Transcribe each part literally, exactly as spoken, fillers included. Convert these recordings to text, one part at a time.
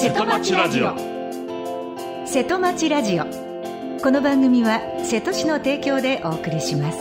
瀬戸町ラジオ。 瀬戸町ラジオ、この番組は瀬戸市の提供でお送りします。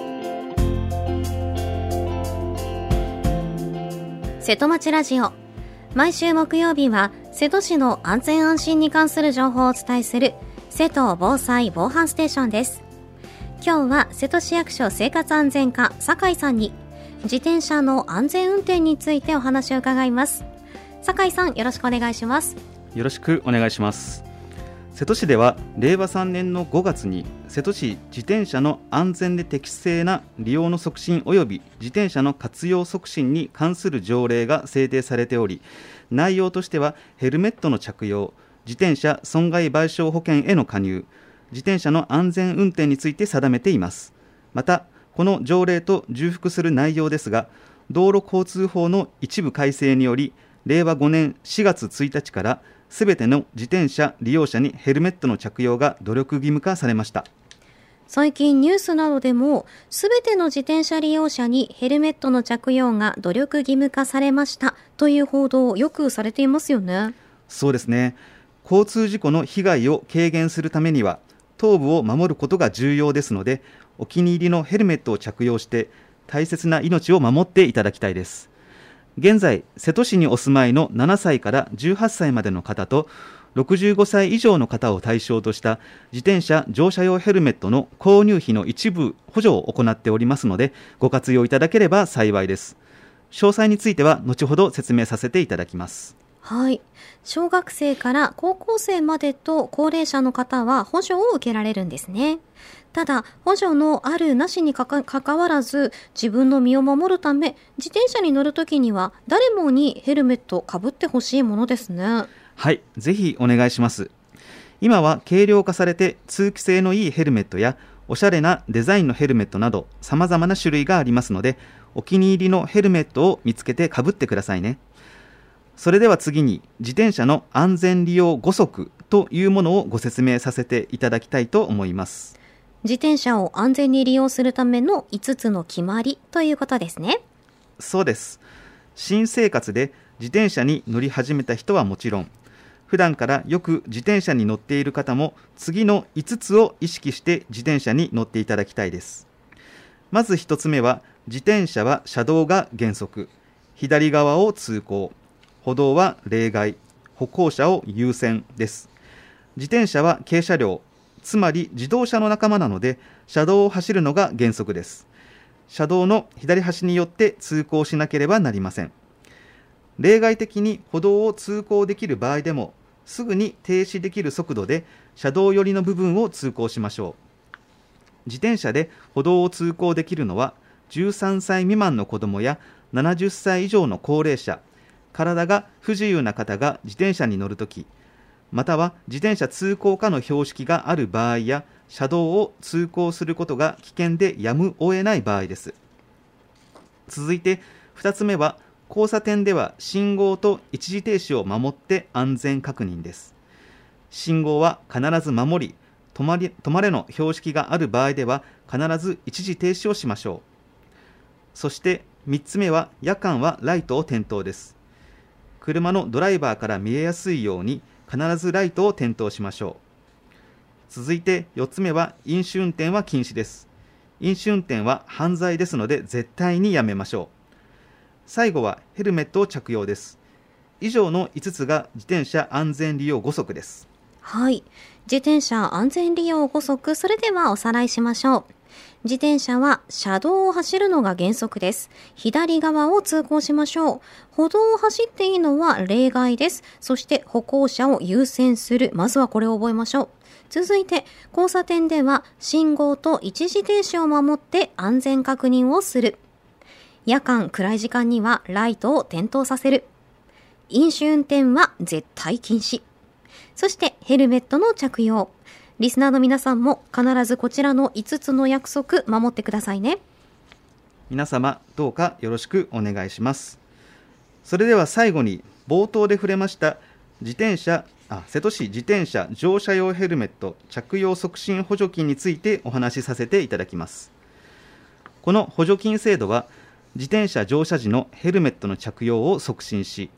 瀬戸町ラジオ、毎週木曜日は瀬戸市の安全安心に関する情報をお伝えする瀬戸防災防犯ステーションです。今日は瀬戸市役所生活安全課酒井さんに自転車の安全運転についてお話を伺います。酒井さん、よろしくお願いします。 よろしくお願いします。瀬戸市ではれいわさんねんのごがつに瀬戸市自転車の安全で適正な利用の促進及び自転車の活用促進に関する条例が制定されており、内容としてはヘルメットの着用、自転車損害賠償保険への加入、自転車の安全運転について定めています。またこの条例と重複する内容ですが、道路交通法の一部改正によりれいわごねんしがつついたちからすべての自転車利用者にヘルメットの着用が努力義務化されました。 最近ニュースなどでもすべての自転車利用者にヘルメットの着用が努力義務化されましたという報道をよくされていますよね。 そうですね。交通事故の被害を軽減するためには頭部を守ることが重要ですので、お気に入りのヘルメットを着用して大切な命を守っていただきたいです。現在瀬戸市にお住まいのななさいからじゅうはっさいまでの方とろくじゅうごさい以上の方を対象とした自転車乗車用ヘルメットの購入費の一部補助を行っておりますので、ご活用いただければ幸いです。詳細については後ほど説明させていただきます。 はい、小学生から高校生までと高齢者の方は補助を受けられるんですね。ただ補助のあるなしにかか、かかわらず自分の身を守るため自転車に乗るときには誰もにヘルメットをかぶってほしいものですね。 はい、ぜひお願いします。今は軽量化されて通気性のいいヘルメットやおしゃれなデザインのヘルメットなど様々な種類がありますので、お気に入りのヘルメットを見つけてかぶってくださいね。それでは次に自転車の安全利用ごそくというものをご説明させていただきたいと思います。 自転車を安全に利用するためのいつつの決まりということですね。 そうです。新生活で自転車に乗り始めた人はもちろん、普段からよく自転車に乗っている方も次のいつつを意識して自転車に乗っていただきたいです。まずひとつめは、自転車は車道が原則、左側を通行、歩道は例外、歩行者を優先です。自転車は軽車両、つまり自動車の仲間なので車道を走るのが原則です。車道の左端によって通行しなければなりません。例外的に歩道を通行できる場合でもすぐに停止できる速度で車道寄りの部分を通行しましょう。自転車で歩道を通行できるのはじゅうさんさい未満の子どもやななじゅっさい以上の高齢者、体が不自由な方が自転車に乗るとき、または自転車通行可の標識がある場合や車道を通行することが危険でやむを得ない場合です。続いてふたつめは、交差点では信号と一時停止を守って安全確認です。信号は必ず守り、止まり、止まれの標識がある場合では必ず一時停止をしましょう。そしてみっつめは、夜間はライトを点灯です。車のドライバーから見えやすいように必ずライトを点灯しましょう。続いてよっつめは、飲酒運転は禁止です。飲酒運転は犯罪ですので絶対にやめましょう。最後はヘルメットを着用です。以上のいつつが自転車安全利用ごそくです。 はい、自転車安全利用ごそく、それではおさらいしましょう。自転車は車道を走るのが原則です。左側を通行しましょう。歩道を走っていいのは例外です。そして歩行者を優先する。まずはこれを覚えましょう。続いて交差点では信号と一時停止を守って安全確認をする。夜間暗い時間にはライトを点灯させる。飲酒運転は絶対禁止。そしてヘルメットの着用。リスナーの皆さんも必ずこちらのいつつの約束守ってくださいね。 皆様どうかよろしくお願いします。それでは最後に冒頭で触れました自転車あ瀬戸市自転車乗車用ヘルメット着用促進補助金についてお話しさせていただきます。この補助金制度は自転車乗車時のヘルメットの着用を促進し、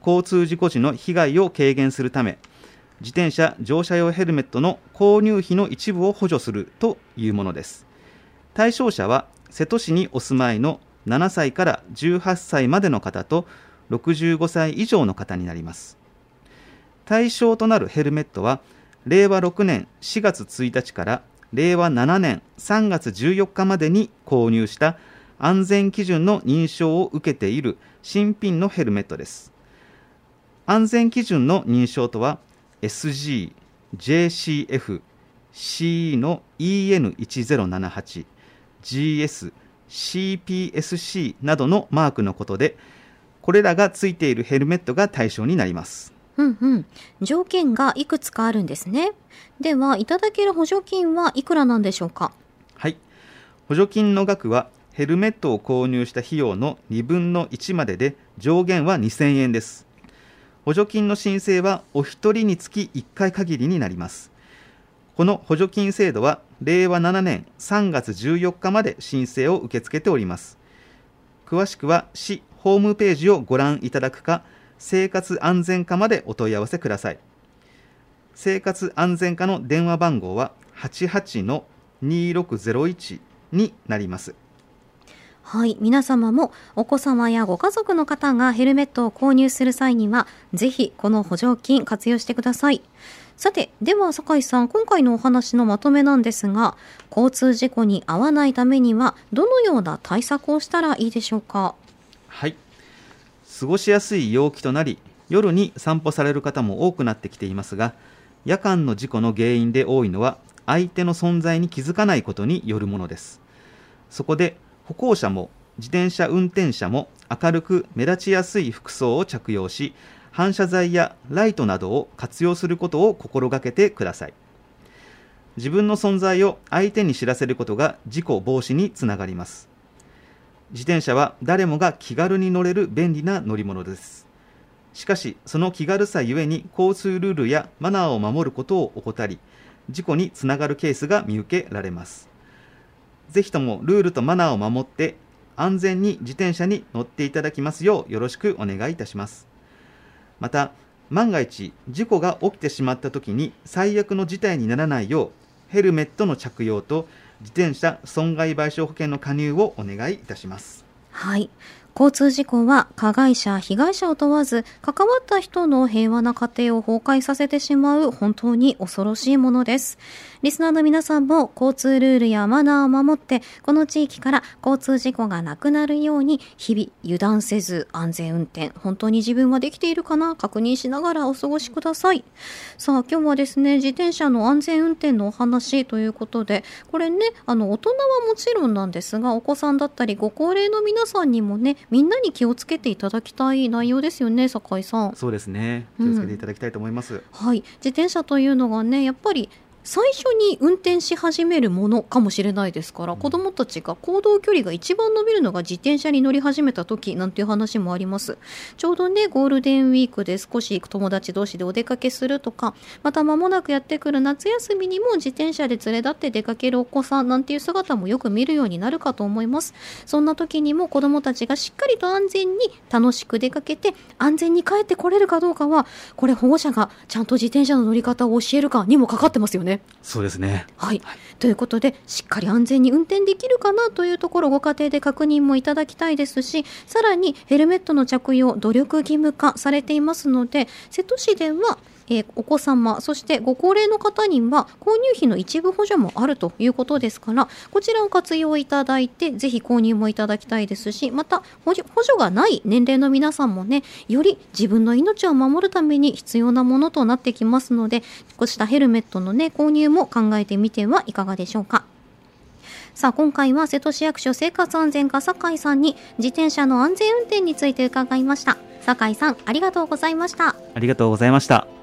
交通事故時の被害を軽減するため、自転車乗車用ヘルメットの購入費の一部を補助するというものです。対象者は瀬戸市にお住まいのななさいからじゅうはっさいまでの方とろくじゅうごさい以上の方になります。対象となるヘルメットはれいわろくねんしがつついたちかられいわななねんさんがつじゅうよっかまでに購入した安全基準の認証を受けている新品のヘルメットです。安全基準の認証とは エスジー、ジェーシーエフ、シーイー の イーエヌいちぜろななはち、ジーエス、シーピーエスシー などのマークのことで、これらがついているヘルメットが対象になります。 うんうん。条件がいくつかあるんですね。では、いただける補助金はいくらなんでしょうか？ はい。補助金の額は、ヘルメットを購入した費用のにぶんのいちまでで、上限はにせんえんです。補助金の申請はお一人につきいっかい限りになります。この補助金制度はれいわななねんさんがつじゅうよっかまで申請を受け付けております。詳しくは市ホームページをご覧いただくか、生活安全課までお問い合わせください。生活安全課の電話番号は はちはちのにろくぜろいち になります。 はい、皆様もお子様やご家族の方がヘルメットを購入する際には、ぜひこの補助金活用してください。さて、では酒井さん、今回のお話のまとめなんですが、交通事故に遭わないためにはどのような対策をしたらいいでしょうか？ はい、過ごしやすい陽気となり、夜に散歩される方も多くなってきていますが、夜間の事故の原因で多いのは相手の存在に気づかないことによるものです。そこで歩行者も自転車運転者も明るく目立ちやすい服装を着用し、反射材やライトなどを活用することを心がけてください。自分の存在を相手に知らせることが事故防止につながります。自転車は誰もが気軽に乗れる便利な乗り物です。しかし、その気軽さゆえに交通ルールやマナーを守ることを怠り、事故につながるケースが見受けられます。ぜひともルールとマナーを守って安全に自転車に乗っていただきますようよろしくお願いいたします。また、万が一事故が起きてしまったときに最悪の事態にならないよう、ヘルメットの着用と自転車損害賠償保険の加入をお願いいたします。 はい。交通事故は加害者、被害者を問わず、関わった人の平和な家庭を崩壊させてしまう本当に恐ろしいものです。リスナーの皆さんも交通ルールやマナーを守って、この地域から交通事故がなくなるように、日々油断せず安全運転、本当に自分はできているかな、確認しながらお過ごしください。さあ、今日はですね、自転車の安全運転のお話ということで、これね、あの、大人はもちろんなんですが、お子さんだったりご高齢の皆さんにもね、みんなに気をつけていただきたい内容ですよね、酒井さん。 そうですね、気をつけていただきたいと思います、うん、 はい。自転車というのがね、やっぱり最初に運転し始めるものかもしれないですから、うん、子どもたちが行動距離が一番伸びるのが自転車に乗り始めた時なんていう話もあります。ちょうどね、ゴールデンウィークで少し友達同士でお出かけするとか、また間もなくやってくる夏休みにも自転車で連れ立って出かけるお子さんなんていう姿もよく見るようになるかと思います。そんな時にも子どもたちがしっかりと安全に楽しく出かけて安全に帰ってこれるかどうかは、これ保護者がちゃんと自転車の乗り方を教えるかにもかかってますよね。 そうですね。 はい。ということで、しっかり安全に運転できるかなというところ、ご家庭で確認もいただきたいですし、さらにヘルメットの着用、努力義務化されていますので、瀬戸市では、えー、お子様、そしてご高齢の方には購入費の一部補助もあるということですから、こちらを活用いただいて、ぜひ購入もいただきたいですし、また補助、補助がない年齢の皆さんもね、より自分の命を守るために必要なものとなってきますので、こうしたヘルメットのね、購入も考えてみてはいかがでしょうか。さあ、今回は瀬戸市役所生活安全課酒井さんに自転車の安全運転について伺いました。酒井さん、ありがとうございました。 ありがとうございました。